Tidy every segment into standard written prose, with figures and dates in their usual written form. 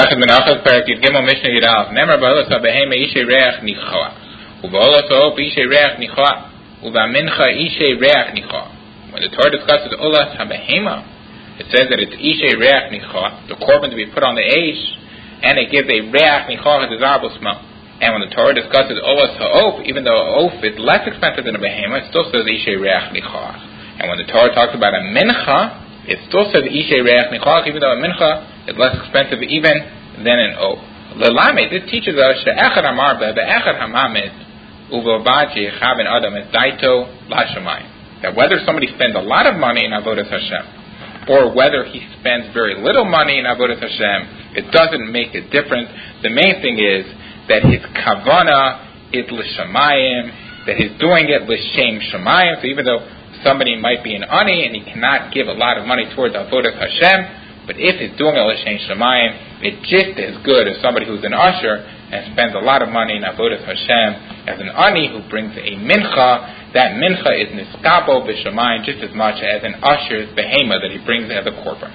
Masechet Menachos Perek Yud Gimel Mishnah Yud Aleph. Nemar ba'olos ha'behema ishe reach nichoa, u'ba'olos ha'op ishe reach nichoa, u'ba'mincha ishe reach nichoa. When the Torah discusses olas ha'behema, it says that it's ishe reach nichoa, the korban to be put on the eish, and it gives a reach nichoa a desirable smell. And when the Torah discusses olas ha'op, even though an oaf is less expensive than a behema, it still says ishe reach nichoa. And when the Torah talks about a mincha, it still says ishe reach nichoa, even though a mincha is less expensive even than an oaf. Lelame, this teaches us she'echad amar be'echad hamamed uvobaji chavin adam es daito lashamayim, that whether somebody spends a lot of money in avodas Hashem or whether he spends very little money in avodas Hashem, it doesn't make a difference. The main thing is that his kavana is l'shamayim, that he's doing it l'shem shamayim. So even though somebody might be an ani and he cannot give a lot of money towards avodas Hashem, but if he's doing it l'shem shamayim, it's just as good as somebody who's an usher and spends a lot of money in avodas Hashem as an ani who brings a mincha. That mincha is niskabo b'shamayim just as much as an usher's behema that he brings as a korban.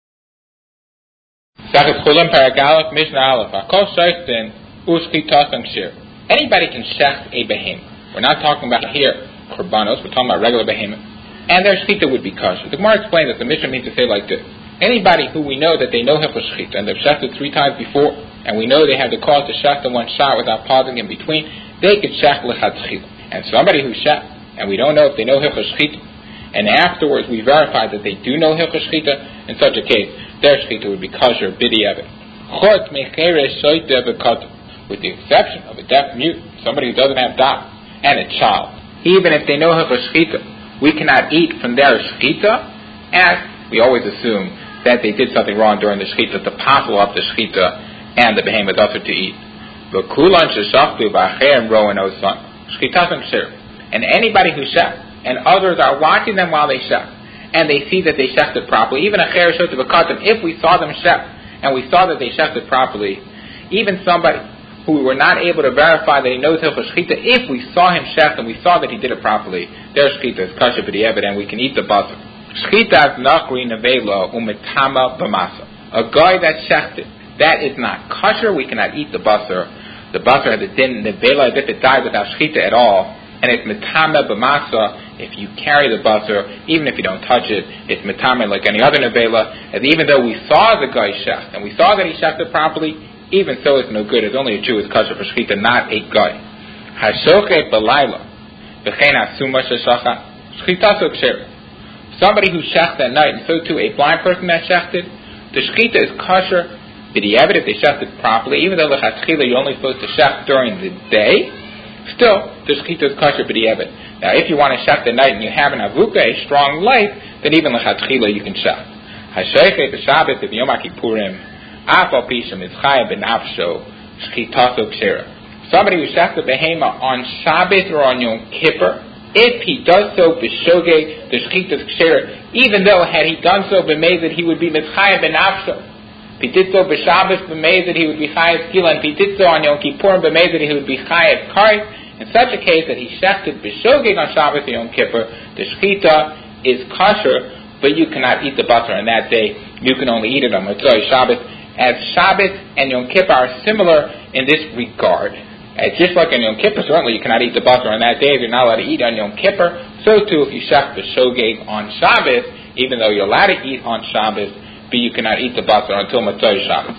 Anybody can shech a behema. We're not talking about here korbanos, we're talking about regular behema, and their shechita would be kosher. The Gemara explains that the Mishnah means to say like this: anybody who we know that they know hilchos shechita and they've shechted 3 times before, and we know they have the cause to shech the one shot without pausing in between, they could shech lechatchila. And somebody who shech, and we don't know if they know hilchos shechita, and afterwards we verify that they do know hilchos shechita, in such a case, their shechita would be kosher b'diavad. Chutz mecheres shoyte v'katan, with the exception of a deaf mute, somebody who doesn't have da'at, and a child. Even if they know hilchos shechita, we cannot eat from their shechita, as we always assume that they did something wrong during the shechita to passel up the shechita and the behemoth also to eat. V'kulan sheshachtu v'acherim roen osan shechitasan k'sher. And anybody who shech, and others are watching them while they shech, and they see that they shechted properly, even a cher shotu v'katan, if we saw them shech, and we saw that they shechted properly, even somebody who we were not able to verify that he knows hilchos shechita, if we saw him shech and we saw that he did it properly, their shechita is kosher b'diavad, and we can eat the basar. Shechita nachri nevela umetama b'masa. A guy that shechted, that is not kosher. We cannot eat the basar. The basar has a din nevela as if it died without shechita at all, and it's metama b'masa. If you carry the basar, even if you don't touch it, it's metama like any other nevela. As even though we saw the guy shecht and we saw that he shechted properly, even so it's no good. It's only a Jew is kosher for shechita, not a guy. Hashochet b'layla v'chein asuma sheshacha shechita so k'sher. Somebody who shecht at night, and so too a blind person that shechted, the shechita is kosher b'diavad if they shechted properly. Even though l'chatchila you're only supposed to shecht during the day, still the shechita is kosher b'diavad. Now, if you want to shecht at night and you have an avuka, a strong light, then even l'chatchila you can shecht. Hashochet b'Shabbos of Yom Kippurim afal pishem is chayv b'nafsho shechita so k'sher. Somebody who shechted behema on Shabbos or on Yom Kippur, if he does so b'shogeg, the shechita is k'sher, even though had he done so b'mezid, he would be mitzchayev b'nafsho. If he did so b'Shabbos b'mezid, he would be chayev kila, and if he did so on Yom Kippur b'mezid, he would be chayev karet. In such a case that he shechted b'shogeg on Shabbos or Yom Kippur, the shechita is kosher, but you cannot eat the basar on that day. You can only eat it on Motzei Shabbos, as Shabbos and Yom Kippur are similar in this regard. Just like on Yom Kippur, certainly you cannot eat the basar on that day if you're not allowed to eat on Yom Kippur. So too, if you shech b'shogeg on Shabbos, even though you're allowed to eat on Shabbos, but you cannot eat the basar until Motzei Shabbos.